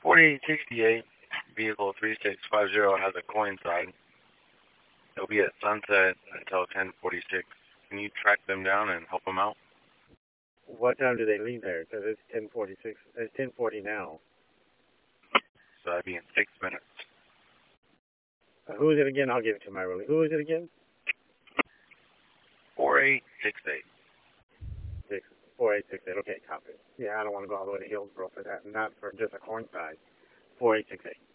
4868, vehicle 3650 has a coincide. They'll be at sunset until 1046. Can you track them down and help them out? What time do they leave there? Because it's 10:46. It's 10:40 now. So that'd be in 6 minutes. Who is it again? I'll give it to my Rolly. Who is it again? 4868. 4868. Okay, copy. Yeah, I don't want to go all the way to Hillsborough for that. Not for just a coincide. 4868.